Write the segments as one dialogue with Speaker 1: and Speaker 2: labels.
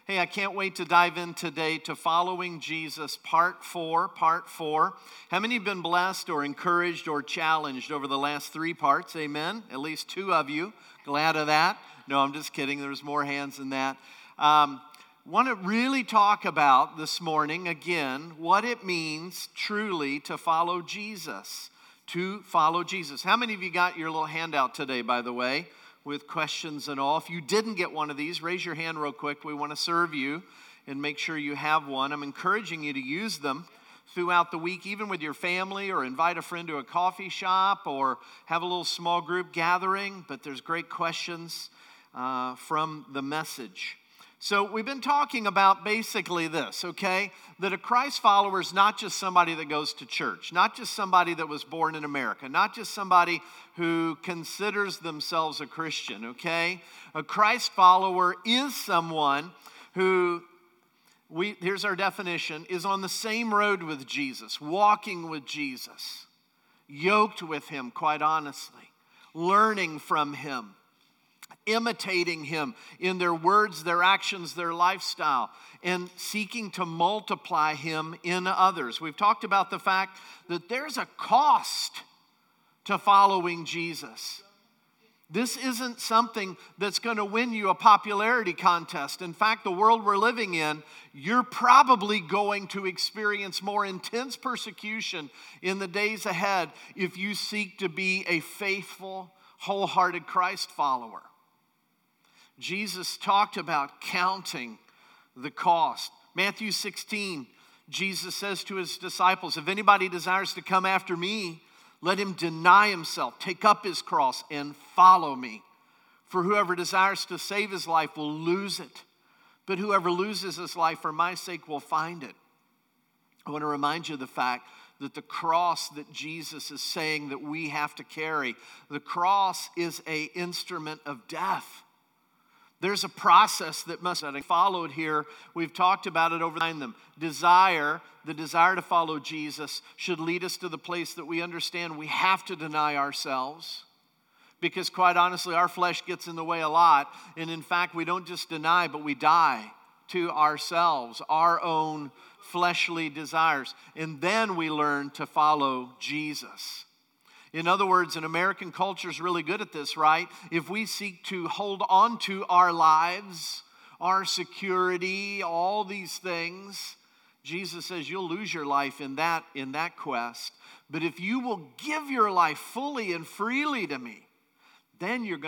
Speaker 1: Hey, I can't wait to dive in today to Following Jesus, part 4. How many have been blessed or encouraged or challenged over the last 3 parts? Amen? At least 2 of you. Glad of that. No, I'm just kidding. There's more hands than that. Want to really talk about this morning, again, what it means truly to follow Jesus. To follow Jesus. How many of you got your little handout today, by the way, with questions and all? If you didn't get one of these, raise your hand real quick. We want to serve you and make sure you have one. I'm encouraging you to use them throughout the week, even with your family, or invite a friend to a coffee shop, or have a little small group gathering. But there's great questions from the message. So we've been talking about basically this, okay? That a Christ follower is not just somebody that goes to church, not just somebody that was born in America, not just somebody who considers themselves a Christian, okay? A Christ follower is someone who, here's our definition, is on the same road with Jesus, walking with Jesus, yoked with him, quite honestly, learning from him, imitating him in their words, their actions, their lifestyle, and seeking to multiply him in others. We've talked about the fact that there's a cost to following Jesus. This isn't something that's going to win you a popularity contest. In fact, the world we're living in, you're probably going to experience more intense persecution in the days ahead if you seek to be a faithful, wholehearted Christ follower. Jesus talked about counting the cost. Matthew 16, Jesus says to his disciples, if anybody desires to come after me, let him deny himself, take up his cross, and follow me. For whoever desires to save his life will lose it, but whoever loses his life for my sake will find it. I want to remind you of the fact that the cross that Jesus is saying that we have to carry, the cross is an instrument of death. There's a process that must be followed here. We've talked about it over them. The desire to follow Jesus should lead us to the place that we understand we have to deny ourselves. Because quite honestly, our flesh gets in the way a lot. And in fact, we don't just deny, but we die to ourselves, our own fleshly desires. And then we learn to follow Jesus. In other words, an American culture is really good at this, right? If we seek to hold on to our lives, our security, all these things, Jesus says you'll lose your life in that quest. But if you will give your life fully and freely to me, then you'll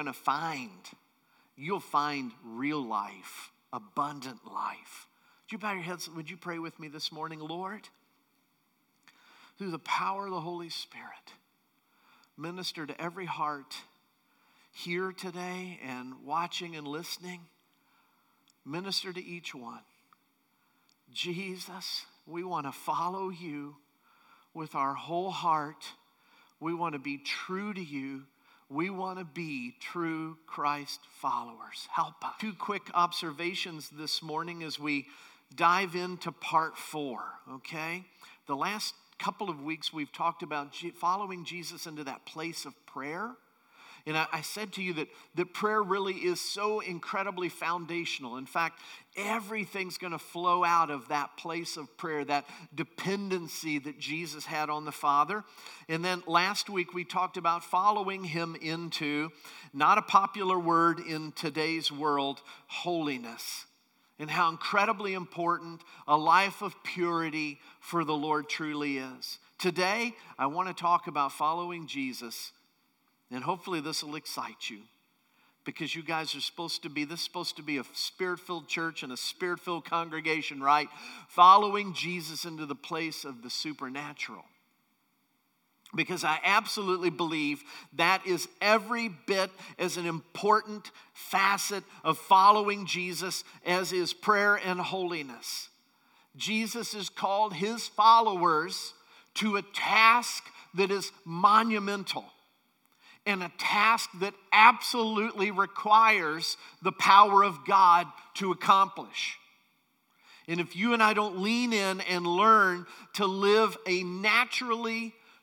Speaker 1: find real life, abundant life. Would you bow your heads? Would you pray with me this morning, Lord? Through the power of the Holy Spirit, minister to every heart here today and watching and listening. Minister to each one. Jesus, we want to follow you with our whole heart. We want to be true to you. We want to be true Christ followers. Help us. 2 quick observations this morning as we dive into part 4, okay? The last couple of weeks we've talked about following Jesus into that place of prayer. And I said to you that prayer really is so incredibly foundational. In fact, everything's going to flow out of that place of prayer, that dependency that Jesus had on the Father. And then last week we talked about following him into, not a popular word in today's world, holiness. And how incredibly important a life of purity for the Lord truly is. Today, I want to talk about following Jesus, and hopefully this will excite you, because you guys are supposed to be a Spirit-filled church and a Spirit-filled congregation, right? Following Jesus into the place of the supernatural. Because I absolutely believe that is every bit as an important facet of following Jesus as is prayer and holiness. Jesus has called his followers to a task that is monumental and a task that absolutely requires the power of God to accomplish. And if you and I don't lean in and learn to live a naturally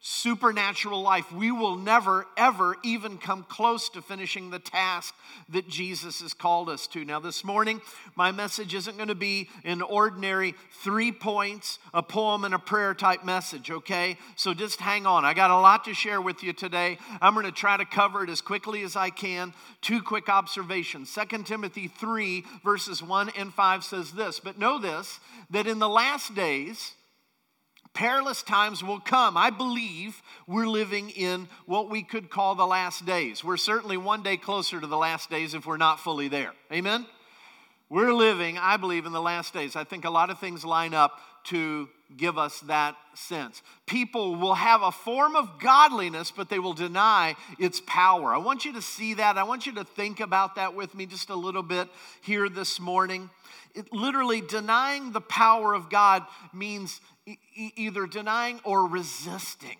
Speaker 1: supernatural life, we will never, ever even come close to finishing the task that Jesus has called us to. Now, this morning, my message isn't going to be an ordinary 3 points, a poem, and a prayer type message, okay? So just hang on. I got a lot to share with you today. I'm going to try to cover it as quickly as I can. 2 quick observations. 2 Timothy 3, verses 1 and 5 says this, "But know this, that in the last days, perilous times will come." I believe we're living in what we could call the last days. We're certainly one day closer to the last days if we're not fully there. Amen? We're living, I believe, in the last days. I think a lot of things line up to give us that sense. People will have a form of godliness, but they will deny its power. I want you to see that. I want you to think about that with me just a little bit here this morning. Literally, denying the power of God means either denying or resisting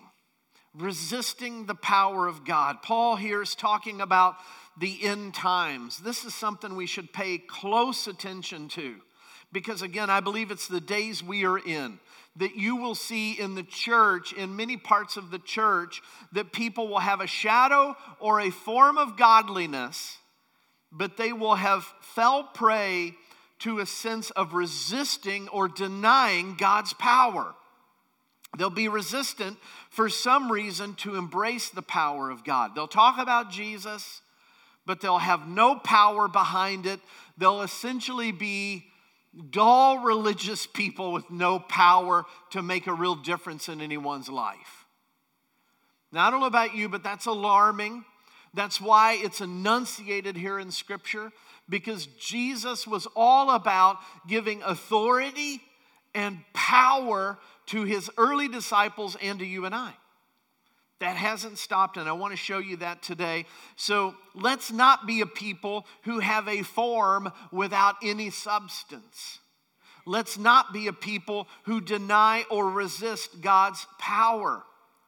Speaker 1: the power of God. Paul here is talking about the end times. This is something we should pay close attention to because, again, I believe it's the days we are in that you will see in the church, in many parts of the church, that people will have a shadow or a form of godliness, but they will have fell prey to a sense of resisting or denying God's power. They'll be resistant for some reason to embrace the power of God. They'll talk about Jesus, but they'll have no power behind it. They'll essentially be dull religious people with no power to make a real difference in anyone's life. Now, I don't know about you, but that's alarming. That's why it's enunciated here in Scripture, because Jesus was all about giving authority and power to his early disciples and to you and I. That hasn't stopped, and I want to show you that today. So let's not be a people who have a form without any substance. Let's not be a people who deny or resist God's power.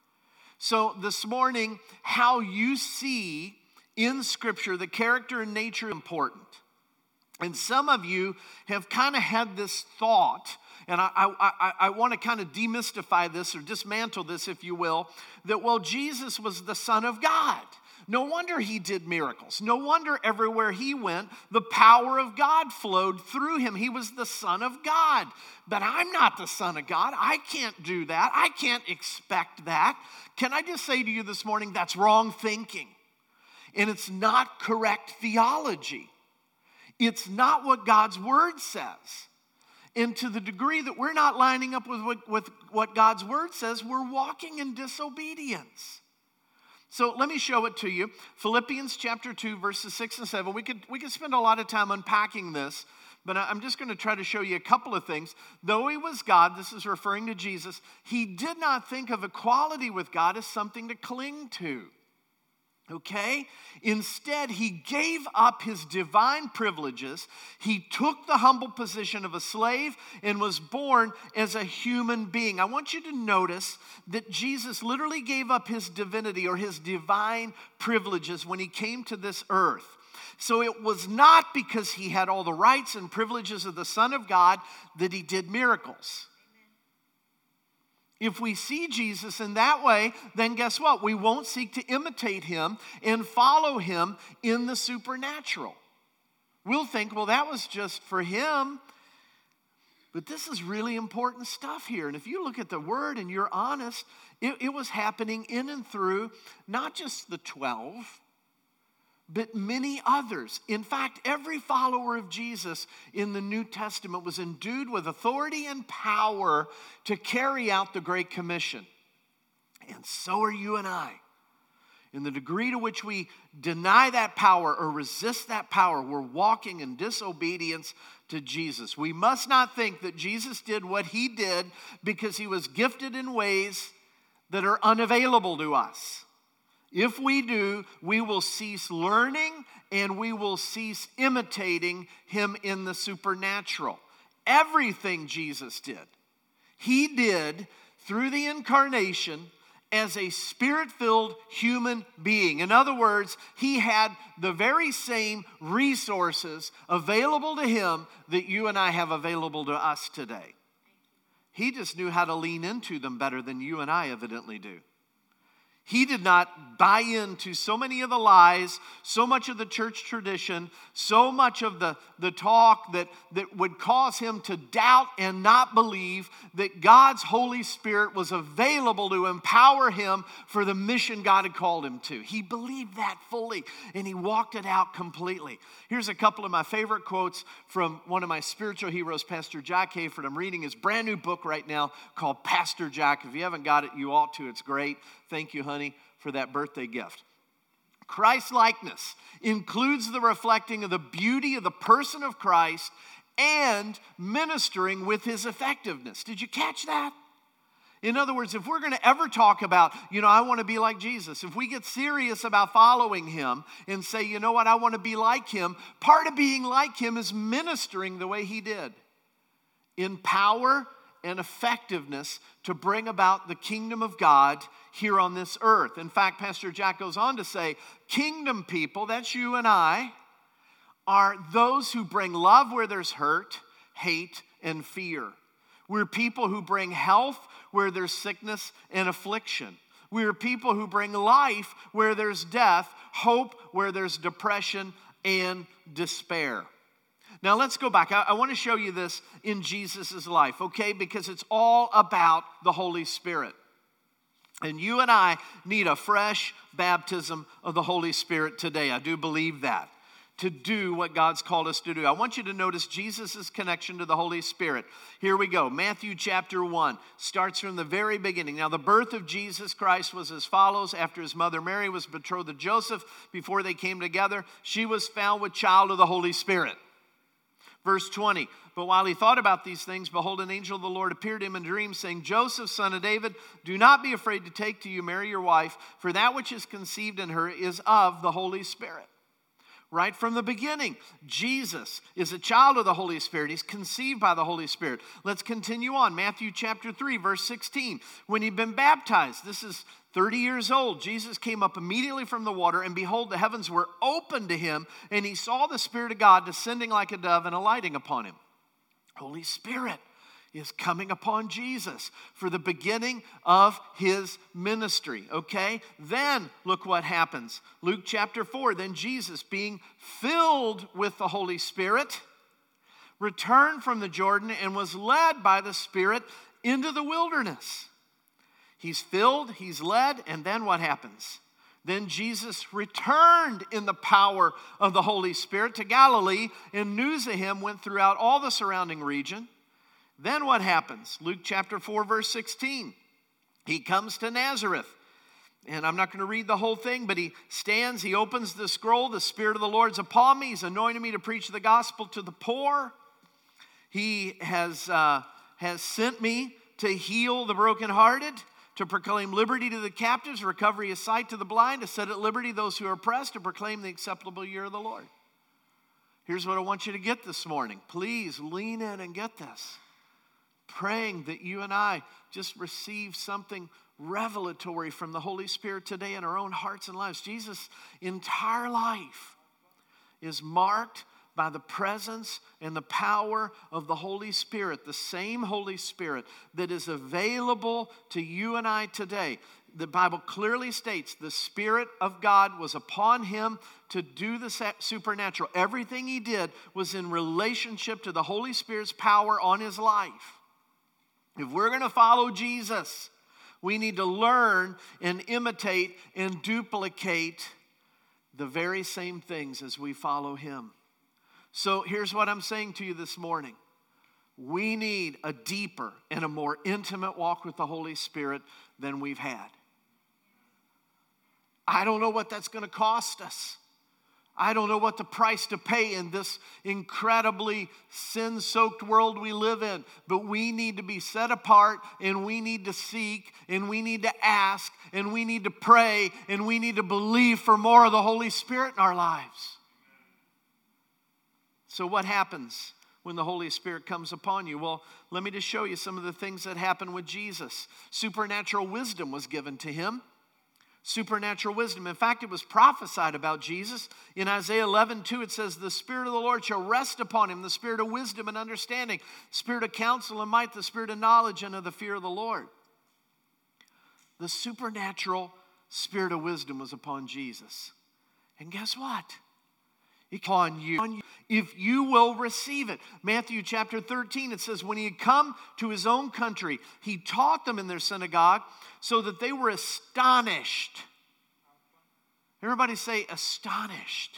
Speaker 1: So this morning, how you see in Scripture the character and nature is important. And some of you have kind of had this thought, and I want to kind of demystify this or dismantle this, if you will, that, well, Jesus was the Son of God. No wonder he did miracles. No wonder everywhere he went, the power of God flowed through him. He was the Son of God. But I'm not the Son of God. I can't do that. I can't expect that. Can I just say to you this morning, that's wrong thinking. And it's not correct theology. It's not what God's Word says. And to the degree that we're not lining up with what God's Word says, we're walking in disobedience. So let me show it to you. Philippians chapter 2, verses 6 and 7. We could spend a lot of time unpacking this, but I'm just going to try to show you a couple of things. Though he was God, this is referring to Jesus, he did not think of equality with God as something to cling to. Okay? Instead, he gave up his divine privileges. He took the humble position of a slave and was born as a human being. I want you to notice that Jesus literally gave up his divinity or his divine privileges when he came to this earth. So it was not because he had all the rights and privileges of the Son of God that he did miracles. If we see Jesus in that way, then guess what? We won't seek to imitate him and follow him in the supernatural. We'll think, well, that was just for him. But this is really important stuff here. And if you look at the Word and you're honest, it was happening in and through not just the 12, but many others. In fact, every follower of Jesus in the New Testament was endued with authority and power to carry out the Great Commission. And so are you and I. In the degree to which we deny that power or resist that power, we're walking in disobedience to Jesus. We must not think that Jesus did what he did because he was gifted in ways that are unavailable to us. If we do, we will cease learning and we will cease imitating him in the supernatural. Everything Jesus did, he did through the incarnation as a spirit-filled human being. In other words, he had the very same resources available to him that you and I have available to us today. He just knew how to lean into them better than you and I evidently do. He did not buy into so many of the lies, so much of the church tradition, so much of the talk that would cause him to doubt and not believe that God's Holy Spirit was available to empower him for the mission God had called him to. He believed that fully, and he walked it out completely. Here's a couple of my favorite quotes from one of my spiritual heroes, Pastor Jack Hayford. I'm reading his brand new book right now called Pastor Jack. If you haven't got it, you ought to. It's great. Thank you, honey, for that birthday gift. Christ-likeness includes the reflecting of the beauty of the person of Christ and ministering with his effectiveness. Did you catch that? In other words, if we're going to ever talk about, I want to be like Jesus, if we get serious about following him and say, you know what, I want to be like him, part of being like him is ministering the way he did in power and effectiveness to bring about the kingdom of God here on this earth. In fact, Pastor Jack goes on to say, kingdom people, that's you and I, are those who bring love where there's hurt, hate, and fear. We're people who bring health where there's sickness and affliction. We're people who bring life where there's death, hope where there's depression and despair. Now let's go back. I want to show you this in Jesus' life, okay? Because it's all about the Holy Spirit. And you and I need a fresh baptism of the Holy Spirit today. I do believe that, to do what God's called us to do. I want you to notice Jesus' connection to the Holy Spirit. Here we go. Matthew chapter 1 starts from the very beginning. Now, the birth of Jesus Christ was as follows. After his mother Mary was betrothed to Joseph, before they came together, she was found with child of the Holy Spirit. Verse 20, but while he thought about these things, behold, an angel of the Lord appeared to him in a dream, saying, Joseph, son of David, do not be afraid to take to you Mary your wife, for that which is conceived in her is of the Holy Spirit. Right from the beginning, Jesus is a child of the Holy Spirit. He's conceived by the Holy Spirit. Let's continue on. Matthew chapter 3, verse 16. When he'd been baptized, this is 30 years old, Jesus came up immediately from the water, and behold, the heavens were opened to him, and he saw the Spirit of God descending like a dove and alighting upon him. Holy Spirit is coming upon Jesus for the beginning of his ministry, okay? Then look what happens. Luke chapter 4, then Jesus, being filled with the Holy Spirit, returned from the Jordan and was led by the Spirit into the wilderness. He's filled, he's led, and then what happens? Then Jesus returned in the power of the Holy Spirit to Galilee, and news of him went throughout all the surrounding region. Then what happens? Luke chapter 4, verse 16. He comes to Nazareth. And I'm not going to read the whole thing, but he stands, he opens the scroll. The Spirit of the Lord's upon me. He's anointed me to preach the gospel to the poor. He has sent me to heal the brokenhearted, to proclaim liberty to the captives, recovery of sight to the blind, to set at liberty those who are oppressed, to proclaim the acceptable year of the Lord. Here's what I want you to get this morning. Please lean in and get this. Praying that you and I just receive something revelatory from the Holy Spirit today in our own hearts and lives. Jesus' entire life is marked by the presence and the power of the Holy Spirit, the same Holy Spirit that is available to you and I today. The Bible clearly states the Spirit of God was upon him to do the supernatural. Everything he did was in relationship to the Holy Spirit's power on his life. If we're going to follow Jesus, we need to learn and imitate and duplicate the very same things as we follow him. So here's what I'm saying to you this morning. We need a deeper and a more intimate walk with the Holy Spirit than we've had. I don't know what that's going to cost us. I don't know what the price to pay in this incredibly sin-soaked world we live in. But we need to be set apart, and we need to seek, and we need to ask, and we need to pray, and we need to believe for more of the Holy Spirit in our lives. So what happens when the Holy Spirit comes upon you? Well, let me just show you some of the things that happened with Jesus. Supernatural wisdom was given to him. Supernatural wisdom. In fact, it was prophesied about Jesus. In Isaiah 11:2, it says, the Spirit of the Lord shall rest upon him, the Spirit of wisdom and understanding, Spirit of counsel and might, the Spirit of knowledge and of the fear of the Lord. The supernatural Spirit of wisdom was upon Jesus. And guess what? Upon you, if you will receive it. Matthew chapter 13, it says, when he had come to his own country, he taught them in their synagogue so that they were astonished. Everybody say astonished.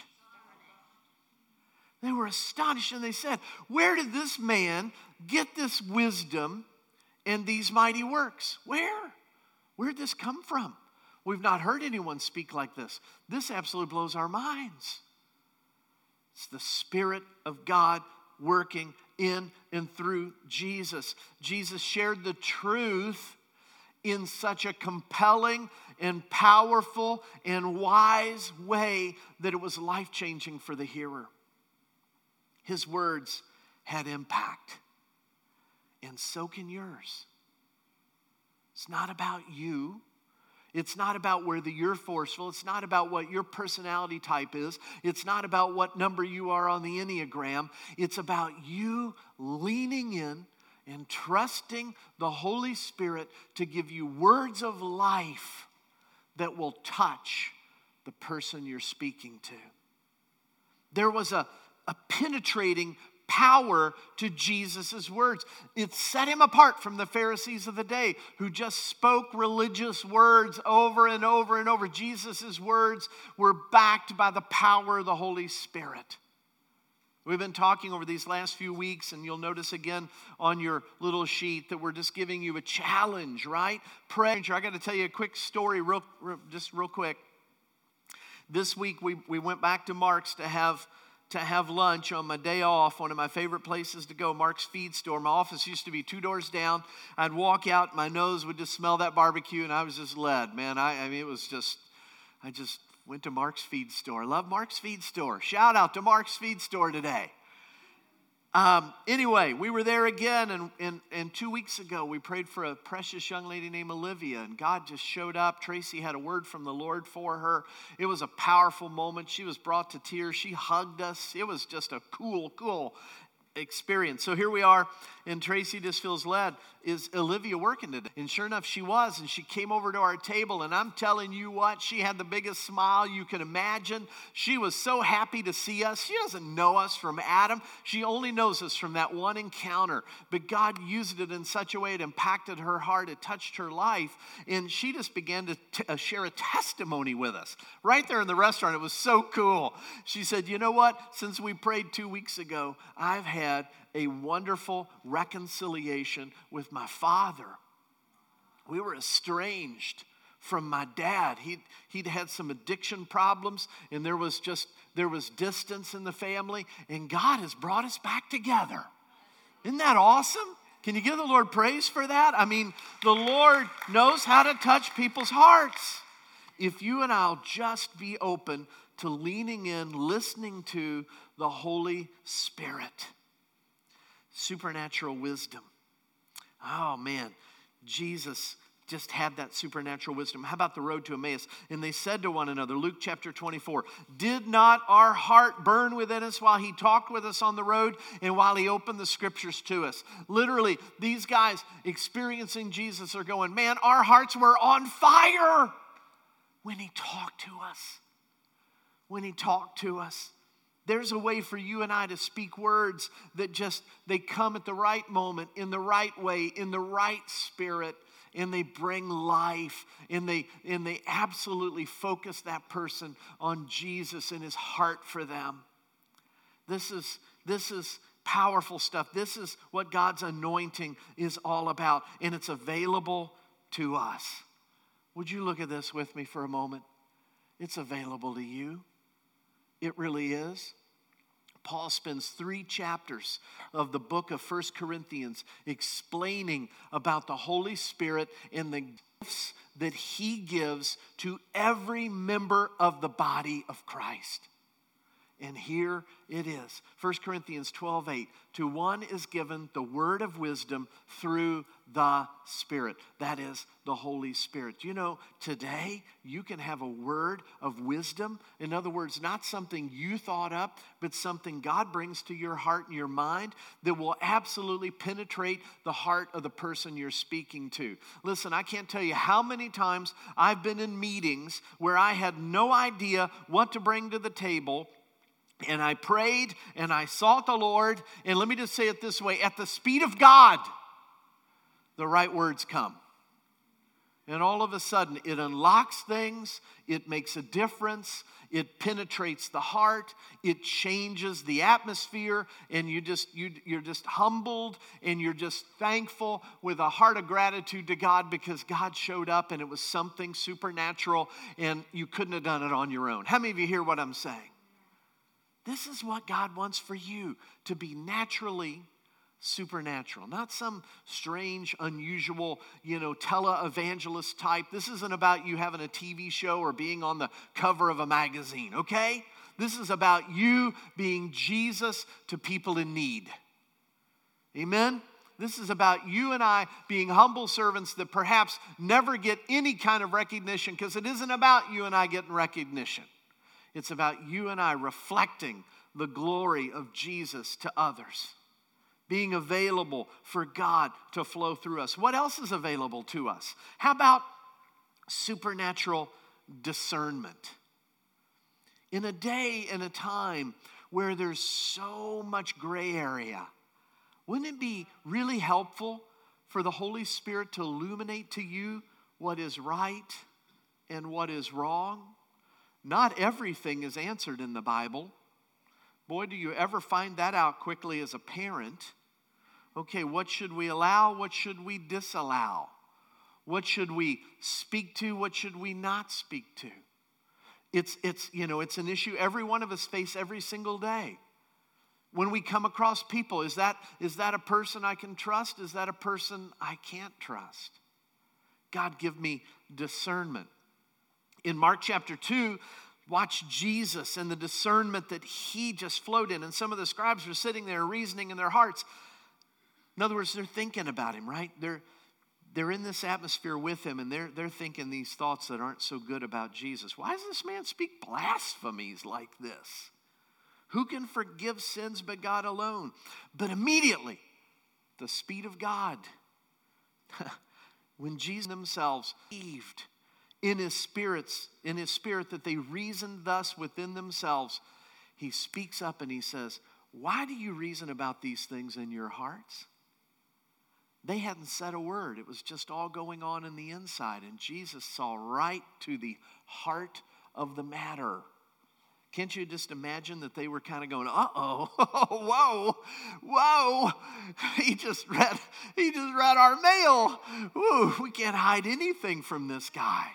Speaker 1: They were astonished, and they said, where did this man get this wisdom and these mighty works? Where? Where did this come from? We've not heard anyone speak like this. This absolutely blows our minds. It's the Spirit of God working in and through Jesus. Jesus shared the truth in such a compelling and powerful and wise way that it was life-changing for the hearer. His words had impact, and so can yours. It's not about you. It's not about whether you're forceful. It's not about what your personality type is. It's not about what number you are on the Enneagram. It's about you leaning in and trusting the Holy Spirit to give you words of life that will touch the person you're speaking to. There was a penetrating power to Jesus' words. It set him apart from the Pharisees of the day who just spoke religious words over and over and over. Jesus' words were backed by the power of the Holy Spirit. We've been talking over these last few weeks, and you'll notice again on your little sheet that we're just giving you a challenge, right? Pray. I got to tell you a quick story real quick. This week we went back to Mark's to have lunch on my day off, one of my favorite places to go, Mark's Feed Store. My office used to be 2 doors down. I'd walk out, my nose would just smell that barbecue, and I was just led, man. I mean, it was just, I just went to Mark's Feed Store. I love Mark's Feed Store. Shout out to Mark's Feed Store today. Anyway, we were there again, and 2 weeks ago, we prayed for a precious young lady named Olivia, and God just showed up. Tracy had a word from the Lord for her. It was a powerful moment. She was brought to tears. She hugged us. It was just a cool experience. So here we are, and Tracy just feels led. Is Olivia working today? And sure enough, she was, and she came over to our table, and I'm telling you what, she had the biggest smile you can imagine. She was so happy to see us. She doesn't know us from Adam. She only knows us from that one encounter, but God used it in such a way it impacted her heart, it touched her life, and she just began to share a testimony with us right there in the restaurant. It was so cool. She said, you know what? Since we prayed 2 weeks ago, I've had a wonderful reconciliation with my father. We were estranged from my dad. He'd had some addiction problems, and there was distance in the family, and God has brought us back together. Isn't that awesome? Can you give the Lord praise for that? I mean, the Lord knows how to touch people's hearts. If you and I'll just be open to leaning in, listening to the Holy Spirit. Supernatural wisdom. Oh man, Jesus just had that supernatural wisdom. How about the road to Emmaus? And they said to one another, Luke chapter 24, did not our heart burn within us while he talked with us on the road and while he opened the scriptures to us? Literally, these guys experiencing Jesus are going, man, our hearts were on fire when he talked to us. When he talked to us. There's a way for you and I to speak words that they come at the right moment, in the right way, in the right spirit, and they bring life, and they absolutely focus that person on Jesus and his heart for them. This is powerful stuff. This is what God's anointing is all about, and it's available to us. Would you look at this with me for a moment? It's available to you. It really is. Paul spends 3 chapters of the book of 1 Corinthians explaining about the Holy Spirit and the gifts that he gives to every member of the body of Christ. And here it is. 1 Corinthians 12:8. To one is given the word of wisdom through the Spirit. That is the Holy Spirit. You know, today you can have a word of wisdom. In other words, not something you thought up, but something God brings to your heart and your mind that will absolutely penetrate the heart of the person you're speaking to. Listen, I can't tell you how many times I've been in meetings where I had no idea what to bring to the table. And I prayed and I sought the Lord. And let me just say it this way. At the speed of God, the right words come. And all of a sudden, it unlocks things. It makes a difference. It penetrates the heart. It changes the atmosphere. And you're just humbled and you're just thankful with a heart of gratitude to God because God showed up and it was something supernatural and you couldn't have done it on your own. How many of you hear what I'm saying? This is what God wants for you, to be naturally supernatural. Not some strange, unusual, tele-evangelist type. This isn't about you having a TV show or being on the cover of a magazine, okay? This is about you being Jesus to people in need. Amen? This is about you and I being humble servants that perhaps never get any kind of recognition because it isn't about you and I getting recognition. It's about you and I reflecting the glory of Jesus to others, being available for God to flow through us. What else is available to us? How about supernatural discernment? In a day and a time where there's so much gray area, wouldn't it be really helpful for the Holy Spirit to illuminate to you what is right and what is wrong? Not everything is answered in the Bible. Boy, do you ever find that out quickly as a parent. Okay, what should we allow? What should we disallow? What should we speak to? What should we not speak to? It's an issue every one of us face every single day. When we come across people, is that a person I can trust? Is that a person I can't trust? God, give me discernment. In Mark chapter 2, watch Jesus and the discernment that he just flowed in. And some of the scribes were sitting there reasoning in their hearts. In other words, they're thinking about him, right? They're in this atmosphere with him, and they're thinking these thoughts that aren't so good about Jesus. Why does this man speak blasphemies like this? Who can forgive sins but God alone? But immediately, the speed of God, when Jesus themselves believed in his spirit that they reasoned thus within themselves, he speaks up and he says, why do you reason about these things in your hearts? They hadn't said a word. It was just all going on in the inside. And Jesus saw right to the heart of the matter. Can't you just imagine that they were kind of going, uh-oh, whoa, he just read our mail. Ooh, we can't hide anything from this guy.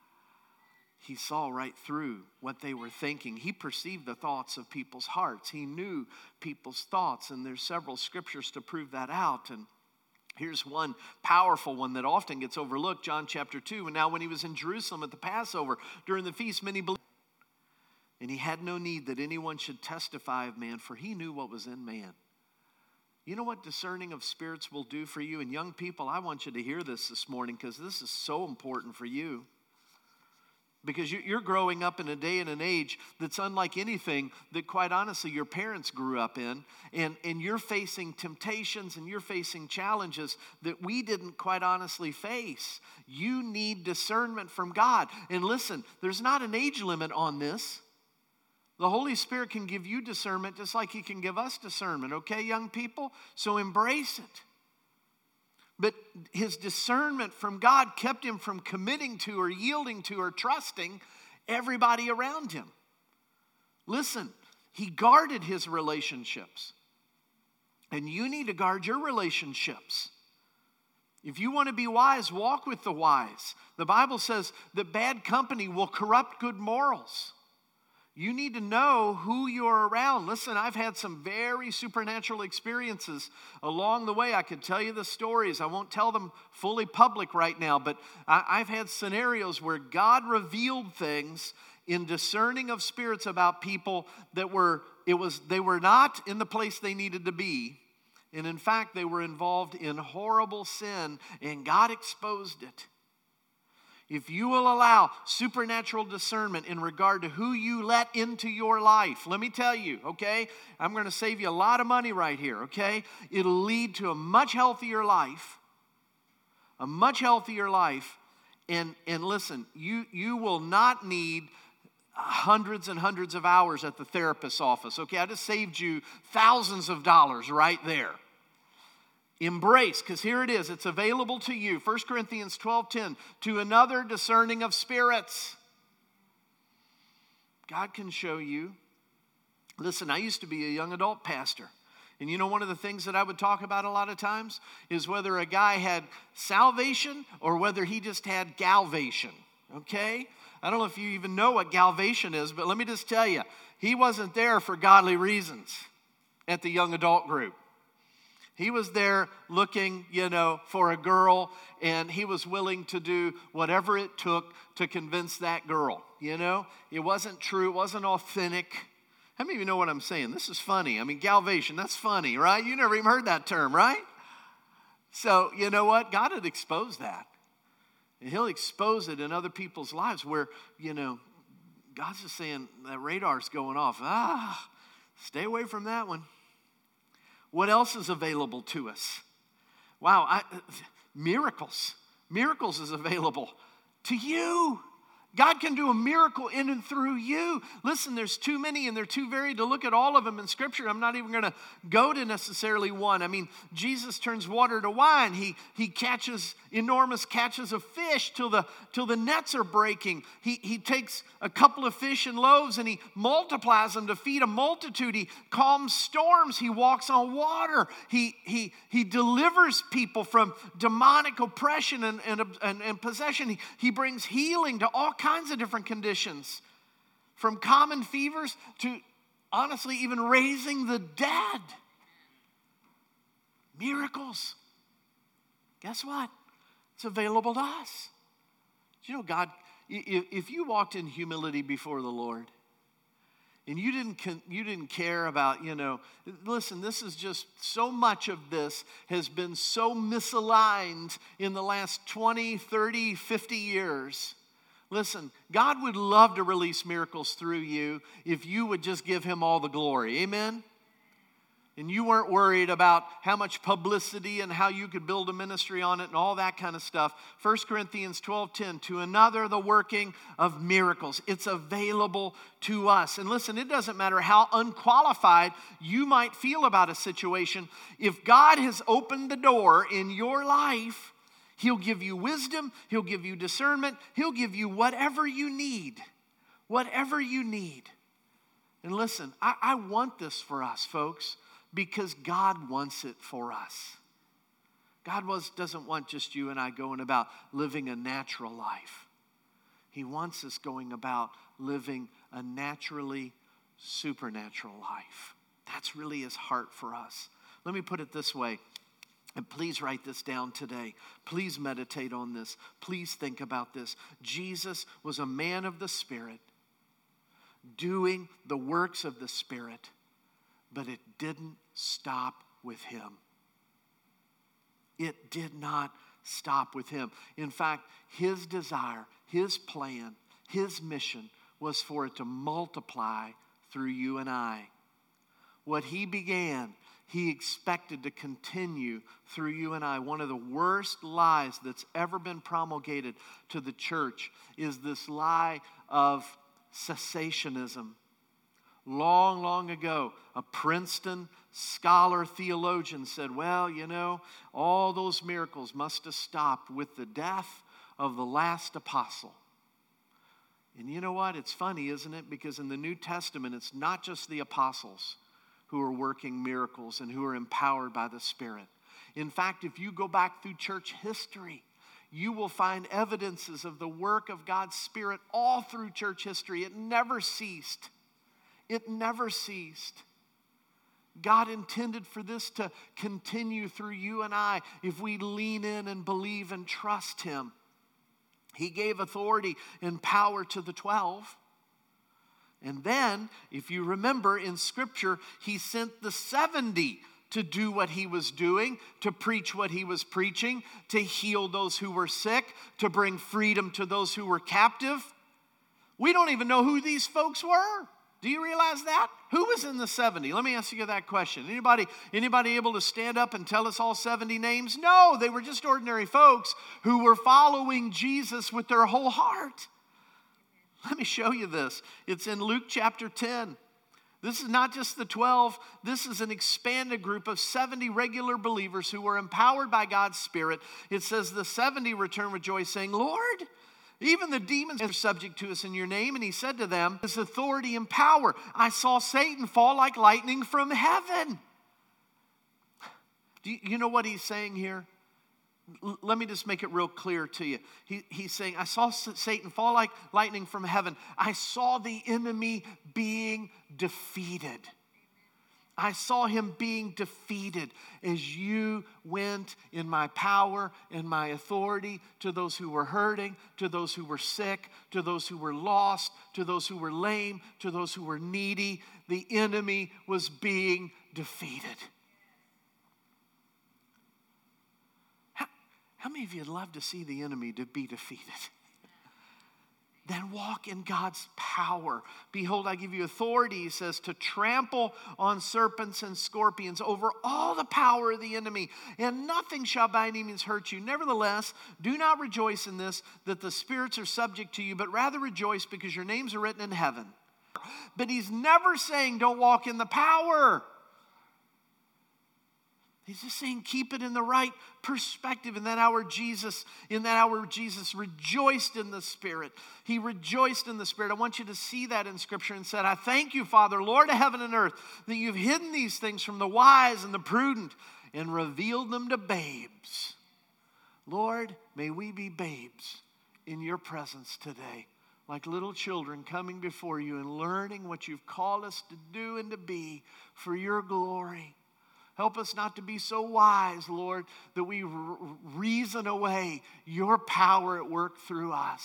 Speaker 1: He saw right through what they were thinking. He perceived the thoughts of people's hearts. He knew people's thoughts, and there's several scriptures to prove that out. And here's one powerful one that often gets overlooked, John chapter 2. And now when he was in Jerusalem at the Passover, during the feast, many believed. And he had no need that anyone should testify of man, for he knew what was in man. You know what discerning of spirits will do for you? And young people, I want you to hear this morning because this is so important for you. Because you're growing up in a day and an age that's unlike anything that, quite honestly, your parents grew up in. And you're facing temptations and you're facing challenges that we didn't quite honestly face. You need discernment from God. And listen, there's not an age limit on this. The Holy Spirit can give you discernment just like he can give us discernment. Okay, young people? So embrace it. But his discernment from God kept him from committing to or yielding to or trusting everybody around him. Listen, he guarded his relationships. And you need to guard your relationships. If you want to be wise, walk with the wise. The Bible says that bad company will corrupt good morals. You need to know who you're around. Listen, I've had some very supernatural experiences along the way. I could tell you the stories. I won't tell them fully public right now, but I've had scenarios where God revealed things in discerning of spirits about people that they were not in the place they needed to be. And in fact, they were involved in horrible sin, and God exposed it. If you will allow supernatural discernment in regard to who you let into your life, let me tell you, okay? I'm going to save you a lot of money right here, okay? It'll lead to a much healthier life. A much healthier life. And listen, you will not need hundreds and hundreds of hours at the therapist's office, okay? I just saved you thousands of dollars right there. Embrace, because here it is. It's available to you. 1 Corinthians 12:10, to another discerning of spirits. God can show you. Listen, I used to be a young adult pastor. And you know, one of the things that I would talk about a lot of times is whether a guy had salvation or whether he just had galvation, okay? I don't know if you even know what galvation is, but let me just tell you, he wasn't there for godly reasons at the young adult group. He was there looking, for a girl, and he was willing to do whatever it took to convince that girl, It wasn't true. It wasn't authentic. How many of you know what I'm saying? This is funny. I mean, galvation, that's funny, right? You never even heard that term, right? So, you know what? God had exposed that. And he'll expose it in other people's lives where, God's just saying that radar's going off. Stay away from that one. What else is available to us? Wow, miracles. Miracles is available to you. God can do a miracle in and through you. Listen, there's too many and they're too varied to look at all of them in Scripture. I'm not even going to go to necessarily one. I mean, Jesus turns water to wine. He catches enormous catches of fish till the nets are breaking. He takes a couple of fish and loaves and he multiplies them to feed a multitude. He calms storms. He walks on water. He delivers people from demonic oppression and possession. He brings healing to all kinds of different conditions, from common fevers to, honestly, even raising the dead. Miracles. Guess what? It's available to us. God, if you walked in humility before the Lord and you didn't care about, listen, this is just so much of this has been so misaligned in the last 20, 30, 50 years. Listen, God would love to release miracles through you if you would just give him all the glory. Amen? And you weren't worried about how much publicity and how you could build a ministry on it and all that kind of stuff. 1 Corinthians 12:10, to another the working of miracles. It's available to us. And listen, it doesn't matter how unqualified you might feel about a situation. If God has opened the door in your life, he'll give you wisdom, he'll give you discernment, he'll give you whatever you need. Whatever you need. And listen, I want this for us, folks, because God wants it for us. God doesn't want just you and I going about living a natural life. He wants us going about living a naturally supernatural life. That's really his heart for us. Let me put it this way. And please write this down today. Please meditate on this. Please think about this. Jesus was a man of the Spirit, doing the works of the Spirit, but it didn't stop with him. It did not stop with him. In fact, his desire, his plan, his mission was for it to multiply through you and I. What he began, he expected to continue through you and I. One of the worst lies that's ever been promulgated to the church is this lie of cessationism. Long, long ago, a Princeton scholar theologian said, well, all those miracles must have stopped with the death of the last apostle. And you know what? It's funny, isn't it? Because in the New Testament, it's not just the apostles who are working miracles and who are empowered by the Spirit. In fact, if you go back through church history, you will find evidences of the work of God's Spirit all through church history. It never ceased. It never ceased. God intended for this to continue through you and I if we lean in and believe and trust him. He gave authority and power to the 12. And then, if you remember in Scripture, he sent the 70 to do what he was doing, to preach what he was preaching, to heal those who were sick, to bring freedom to those who were captive. We don't even know who these folks were. Do you realize that? Who was in the 70? Let me ask you that question. Anybody able to stand up and tell us all 70 names? No, they were just ordinary folks who were following Jesus with their whole heart. Let me show you this. It's in Luke chapter 10. This is not just the 12. This is an expanded group of 70 regular believers who were empowered by God's Spirit. It says the 70 returned with joy, saying, Lord, even the demons are subject to us in your name. And he said to them, his authority and power. I saw Satan fall like lightning from heaven. Do you know what he's saying here? Let me just make it real clear to you. He's saying, I saw Satan fall like lightning from heaven. I saw the enemy being defeated. I saw him being defeated as you went in my power and my authority to those who were hurting, to those who were sick, to those who were lost, to those who were lame, to those who were needy. The enemy was being defeated. How many of you would love to see the enemy to be defeated? Then walk in God's power. Behold, I give you authority, he says, to trample on serpents and scorpions over all the power of the enemy, and nothing shall by any means hurt you. Nevertheless, do not rejoice in this, that the spirits are subject to you, but rather rejoice because your names are written in heaven. But he's never saying don't walk in the power. He's just saying keep it in the right perspective. In that hour, Jesus rejoiced in the Spirit. He rejoiced in the Spirit. I want you to see that in Scripture and said, I thank you, Father, Lord of heaven and earth, that you've hidden these things from the wise and the prudent and revealed them to babes. Lord, may we be babes in your presence today, like little children coming before you and learning what you've called us to do and to be for your glory. Help us not to be so wise, Lord, that we reason away your power at work through us.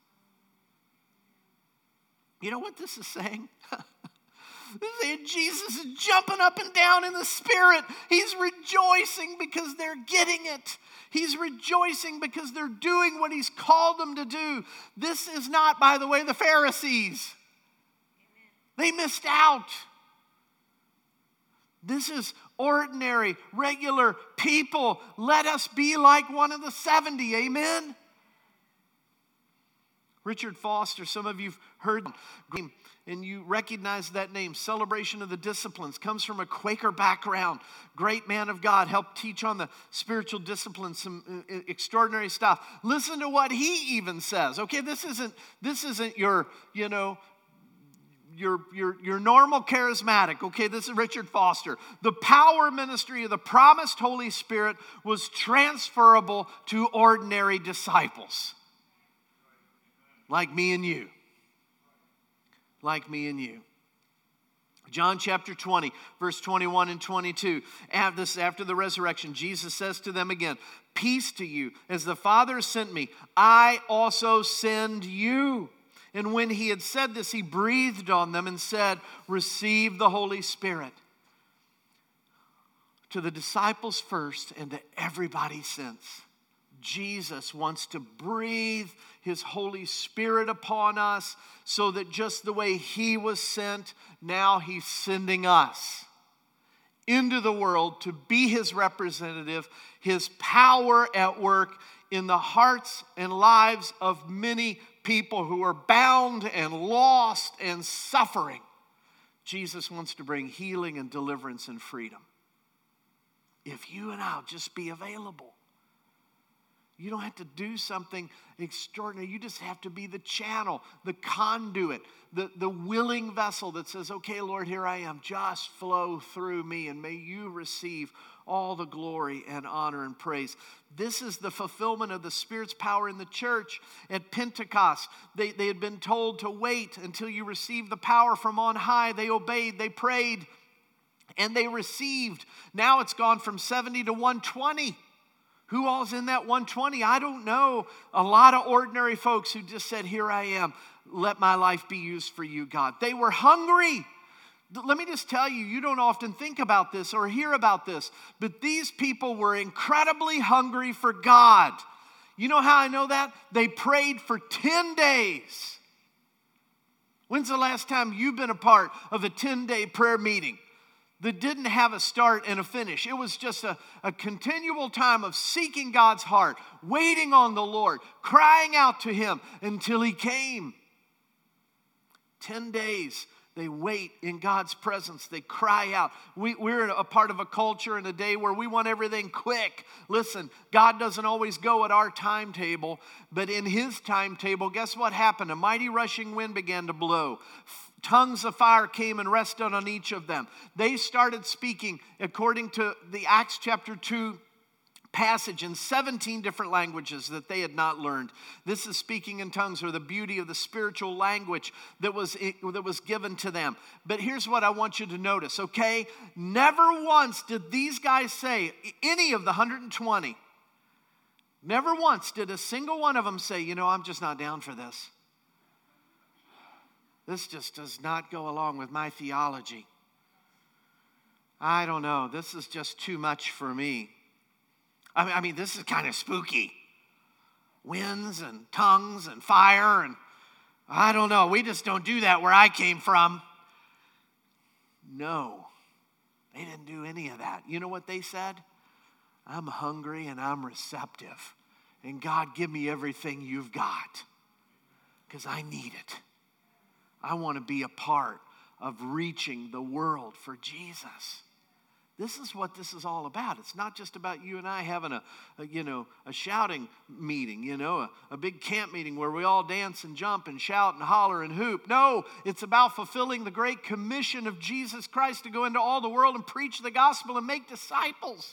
Speaker 1: You know what this is saying? This is saying Jesus is jumping up and down in the Spirit. He's rejoicing because they're getting it. He's rejoicing because they're doing what he's called them to do. This is not, by the way, the Pharisees. They missed out. This is ordinary, regular people. Let us be like one of the 70. Amen? Richard Foster, some of you've heard him, and you recognize that name. Celebration of the Disciplines. Comes from a Quaker background. Great man of God. Helped teach on the spiritual disciplines. Some extraordinary stuff. Listen to what he even says. Okay, this isn't your, your normal charismatic. Okay, this is Richard Foster. The power ministry of the promised Holy Spirit was transferable to ordinary disciples. Like me and you. Like me and you. John chapter 20, verse 21 and 22. After the resurrection, Jesus says to them again, peace to you. As the Father sent me, I also send you. And when he had said this, he breathed on them and said, receive the Holy Spirit. To the disciples first and to everybody since. Jesus wants to breathe his Holy Spirit upon us so that just the way he was sent, now he's sending us into the world to be his representative, his power at work in the hearts and lives of many people who are bound and lost and suffering. Jesus wants to bring healing and deliverance and freedom. If you and I'll just be available. You don't have to do something extraordinary. You just have to be the channel, the conduit, the willing vessel that says, okay, Lord, here I am. Just flow through me and may you receive all the glory and honor and praise. This is the fulfillment of the Spirit's power in the church at Pentecost. They had been told to wait until you receive the power from on high. They obeyed, they prayed, and they received. Now it's gone from 70 to 120. Who all's in that 120? I don't know. A lot of ordinary folks who just said, here I am. Let my life be used for you, God. They were hungry. Let me just tell you, you don't often think about this or hear about this, but these people were incredibly hungry for God. You know how I know that? They prayed for 10 days. When's the last time you've been a part of a 10-day prayer meeting that didn't have a start and a finish? It was just a continual time of seeking God's heart, waiting on the Lord, crying out to Him until He came. 10 days. They wait in God's presence. They cry out. We're a part of a culture in a day where we want everything quick. Listen, God doesn't always go at our timetable, but in His timetable, guess what happened? A mighty rushing wind began to blow. Tongues of fire came and rested on each of them. They started speaking according to the Acts chapter 2 passage in 17 different languages that they had not learned. This is speaking in tongues, or the beauty of the spiritual language that was given to them. But here's what I want you to notice, okay? Never once did these guys say, any of the 120, never once did a single one of them say, I'm just not down for this. This just does not go along with my theology. I don't know. This is just too much for me. I mean, this is kind of spooky. Winds and tongues and fire, and I don't know. We just don't do that where I came from. No, they didn't do any of that. You know what they said? I'm hungry and I'm receptive. And God, give me everything you've got, because I need it. I want to be a part of reaching the world for Jesus. This is what this is all about. It's not just about you and I having a shouting meeting, a big camp meeting where we all dance and jump and shout and holler and hoop. No, it's about fulfilling the great commission of Jesus Christ to go into all the world and preach the gospel and make disciples.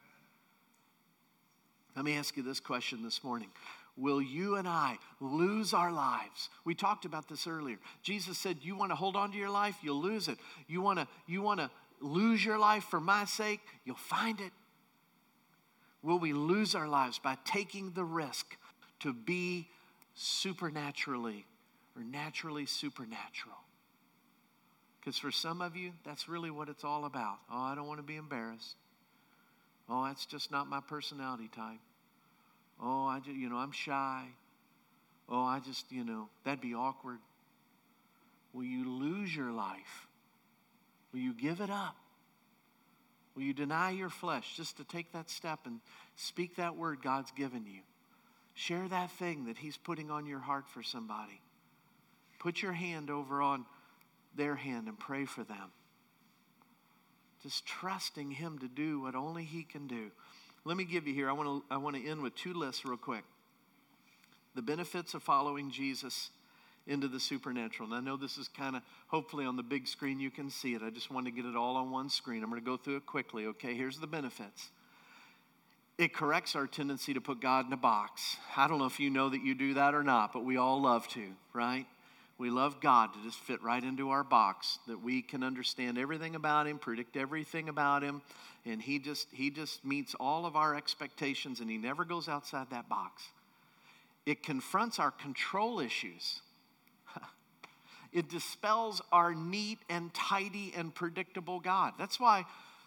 Speaker 1: Let me ask you this question this morning. Will you and I lose our lives? We talked about this earlier. Jesus said, you want to hold on to your life, you'll lose it. You want to lose your life for my sake, you'll find it. Will we lose our lives by taking the risk to be supernaturally or naturally supernatural? Because for some of you, that's really what it's all about. Oh, I don't want to be embarrassed. Oh, that's just not my personality type. Oh, I'm shy. Oh, that'd be awkward. Will you lose your life? Will you give it up? Will you deny your flesh just to take that step and speak that word God's given you? Share that thing that He's putting on your heart for somebody. Put your hand over on their hand and pray for them. Just trusting Him to do what only He can do. Let me give you here, I want to end with two lists real quick. The benefits of following Jesus into the supernatural. And I know this is kind of, hopefully on the big screen you can see it. I just want to get it all on one screen. I'm going to go through it quickly, okay? Here's the benefits. It corrects our tendency to put God in a box. I don't know if you know that you do that or not, but we all love to, right? We love God to just fit right into our box, that we can understand everything about Him, predict everything about Him, and He just meets all of our expectations, and He never goes outside that box. It confronts our control issues. It dispels our neat and tidy and predictable God. That's why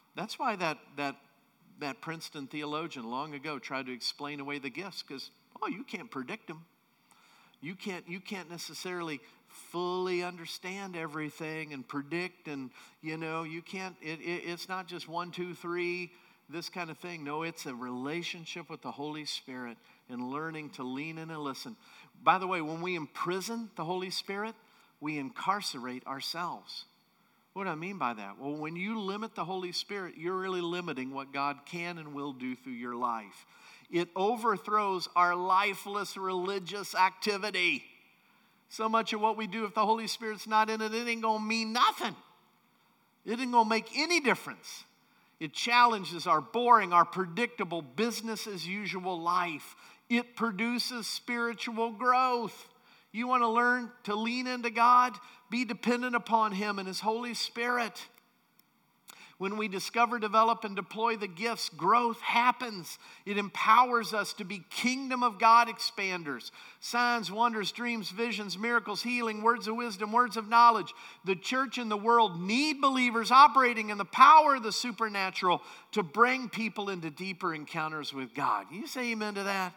Speaker 1: that Princeton theologian long ago tried to explain away the gifts, because you can't predict them. You can't necessarily fully understand everything and predict, and you can't. It's not just 1, 2, 3, this kind of thing. No, it's a relationship with the Holy Spirit and learning to lean in and listen. By the way, when we imprison the Holy Spirit, we incarcerate ourselves. What do I mean by that? Well, when you limit the Holy Spirit, you're really limiting what God can and will do through your life. It overthrows our lifeless religious activity. So much of what we do, if the Holy Spirit's not in it, it ain't going to mean nothing. It ain't going to make any difference. It challenges our boring, our predictable, business as usual life. It produces spiritual growth. You want to learn to lean into God? Be dependent upon Him and His Holy Spirit. When we discover, develop, and deploy the gifts, growth happens. It empowers us to be kingdom of God expanders. Signs, wonders, dreams, visions, miracles, healing, words of wisdom, words of knowledge. The church and the world need believers operating in the power of the supernatural to bring people into deeper encounters with God. Can you say amen to that?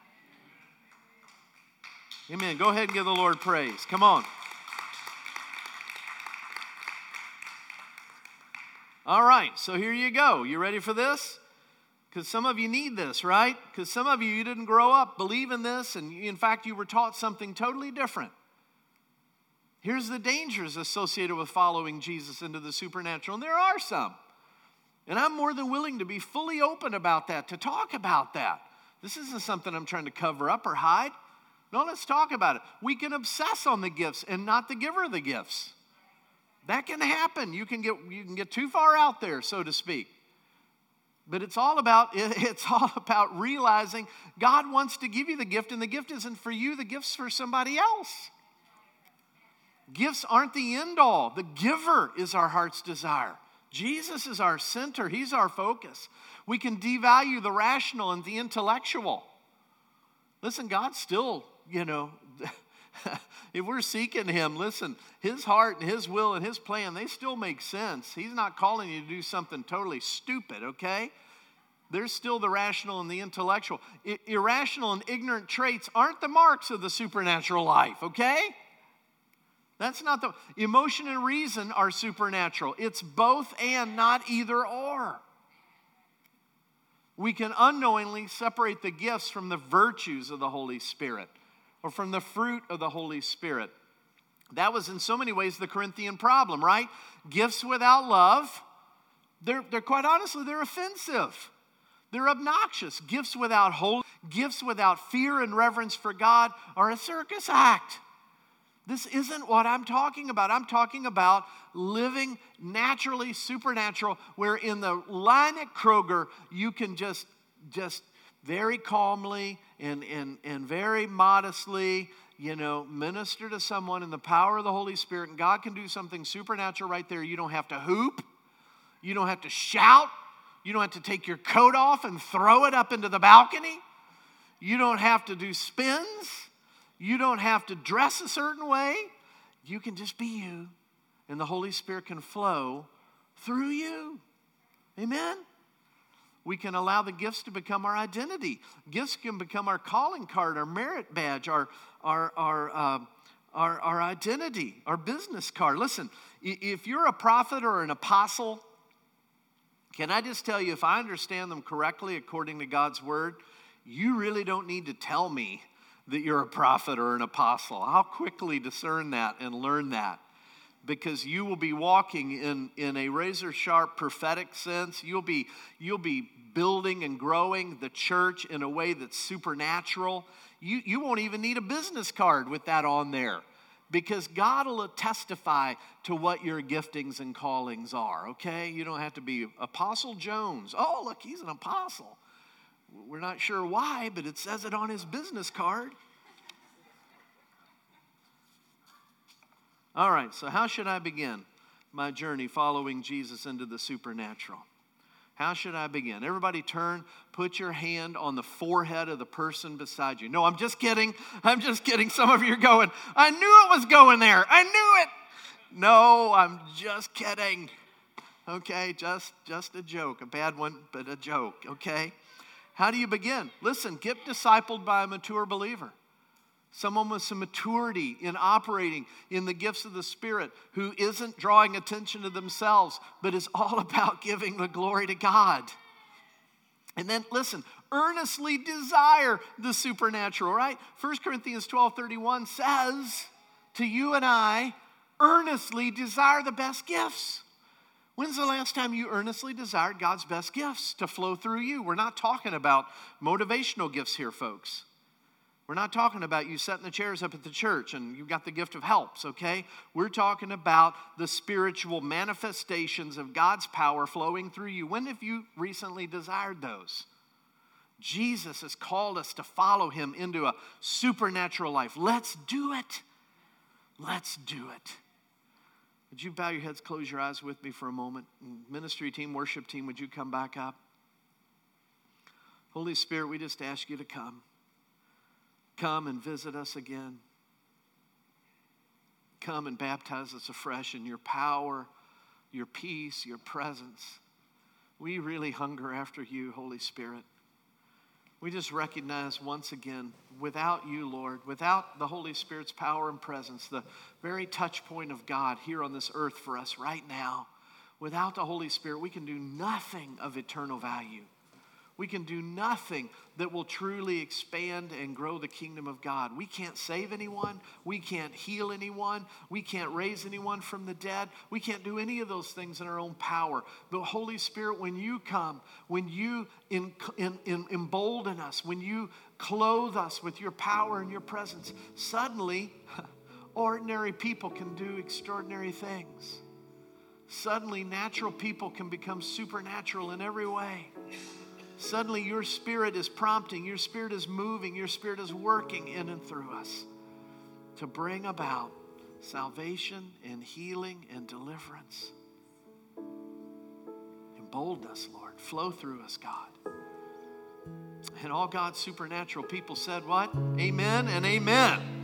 Speaker 1: Amen. Go ahead and give the Lord praise. Come on. All right, so here you go. You ready for this? Because some of you need this, right? Because some of you didn't grow up believing this, and in fact, you were taught something totally different. Here's the dangers associated with following Jesus into the supernatural, and there are some. And I'm more than willing to be fully open about that, to talk about that. This isn't something I'm trying to cover up or hide. No, let's talk about it. We can obsess on the gifts and not the giver of the gifts. That can happen. You can get too far out there, so to speak. But it's all about realizing God wants to give you the gift, and the gift isn't for you, the gift's for somebody else. Gifts aren't the end all. The giver is our heart's desire. Jesus is our center. He's our focus. We can devalue the rational and the intellectual. Listen, God's still, if we're seeking Him, listen, His heart and His will and His plan, they still make sense. He's not calling you to do something totally stupid, okay? There's still the rational and the intellectual. Irrational and ignorant traits aren't the marks of the supernatural life, okay? That's not the... Emotion and reason are supernatural. It's both and, not either or. We can unknowingly separate the gifts from the virtues of the Holy Spirit, or from the fruit of the Holy Spirit. That was in so many ways the Corinthian problem, right? Gifts without love, they're quite honestly, they're offensive. They're obnoxious. Gifts without hope, gifts without fear and reverence for God are a circus act. This isn't what I'm talking about. I'm talking about living naturally supernatural, where in the line at Kroger, you can just very calmly and very modestly, minister to someone in the power of the Holy Spirit, and God can do something supernatural right there. You don't have to hoop. You don't have to shout. You don't have to take your coat off and throw it up into the balcony. You don't have to do spins. You don't have to dress a certain way. You can just be you, and the Holy Spirit can flow through you. Amen? We can allow the gifts to become our identity. Gifts can become our calling card, our merit badge, our identity, our business card. Listen, if you're a prophet or an apostle, can I just tell you, if I understand them correctly according to God's word, you really don't need to tell me that you're a prophet or an apostle. I'll quickly discern that and learn that, because you will be walking in a razor-sharp prophetic sense. You'll be building and growing the church in a way that's supernatural. You won't even need a business card with that on there, because God will testify to what your giftings and callings are, okay? You don't have to be Apostle Jones. Oh, look, he's an apostle. We're not sure why, but it says it on his business card. All right, so how should I begin my journey following Jesus into the supernatural? How should I begin? Everybody turn, put your hand on the forehead of the person beside you. No, I'm just kidding. I'm just kidding. Some of you are going, I knew it was going there. I knew it. No, I'm just kidding. Okay, just a joke. A bad one, but a joke, okay? How do you begin? Listen, get discipled by a mature believer. Someone with some maturity in operating in the gifts of the Spirit, who isn't drawing attention to themselves, but is all about giving the glory to God. And then, listen, earnestly desire the supernatural, right? 1 Corinthians 12:31 says to you and I, earnestly desire the best gifts. When's the last time you earnestly desired God's best gifts to flow through you? We're not talking about motivational gifts here, folks. We're not talking about you setting the chairs up at the church and you've got the gift of helps, okay? We're talking about the spiritual manifestations of God's power flowing through you. When have you recently desired those? Jesus has called us to follow him into a supernatural life. Let's do it. Let's do it. Would you bow your heads, close your eyes with me for a moment? Ministry team, worship team, would you come back up? Holy Spirit, we just ask you to come. Come and visit us again. Come and baptize us afresh in your power, your peace, your presence. We really hunger after you, Holy Spirit. We just recognize once again, without you, Lord, without the Holy Spirit's power and presence, the very touch point of God here on this earth for us right now, without the Holy Spirit, we can do nothing of eternal value. We can do nothing that will truly expand and grow the kingdom of God. We can't save anyone. We can't heal anyone. We can't raise anyone from the dead. We can't do any of those things in our own power. But Holy Spirit, when you come, when you embolden us, when you clothe us with your power and your presence, suddenly ordinary people can do extraordinary things. Suddenly natural people can become supernatural in every way. Suddenly your Spirit is prompting, your Spirit is moving, your Spirit is working in and through us to bring about salvation and healing and deliverance. Embolden us, Lord. Flow through us, God. And all God's supernatural people said what? Amen and amen.